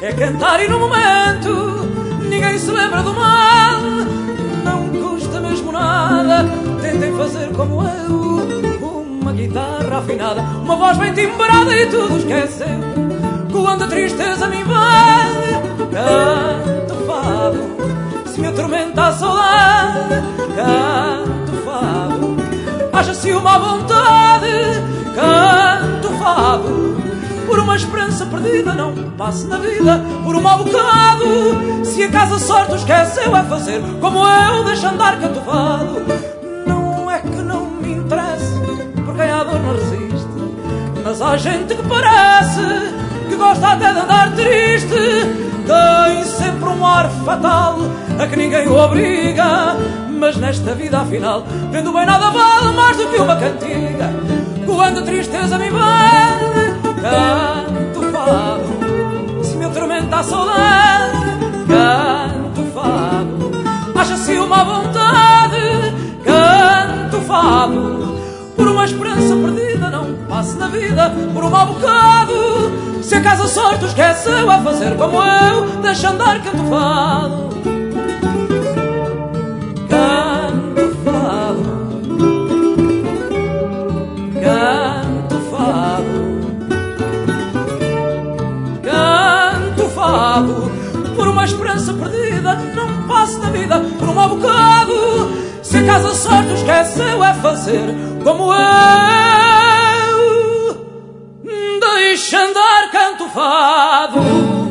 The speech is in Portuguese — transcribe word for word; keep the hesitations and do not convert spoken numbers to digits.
é cantar e no momento ninguém se lembra do mal. Não custa mesmo nada, tentem fazer como eu. Uma guitarra afinada, uma voz bem timbrada e tudo esqueceu. Quando a tristeza me invade, canto fado. Se me atormenta a saudade, canto fado. Haja-se uma vontade, canto fado. Por uma esperança perdida não passo na vida por um mau bocado. Se acaso a sorte o esqueceu é fazer como eu, deixa andar canto fado. Não é que não me interesse, por quem a dor não resiste, mas há gente que parece que gosta até de andar triste. Tem sempre um ar fatal a que ninguém o obriga, mas nesta vida afinal, vendo bem nada vale mais do que uma cantiga. Quando a tristeza me invade, canto fado. Se me atormenta a saudade, canto fado. Acha-se uma vontade, canto fado. Por uma esperança perdida não passo na vida por um mau bocado. Se acaso a sorte o esqueceu a fazer como eu, deixa andar canto fado. Canto fado. Canto fado. Canto fado. Por uma esperança perdida não passo na vida por um mau bocado. Se acaso a sorte o esqueceu a fazer como eu, deixa andar canto fado.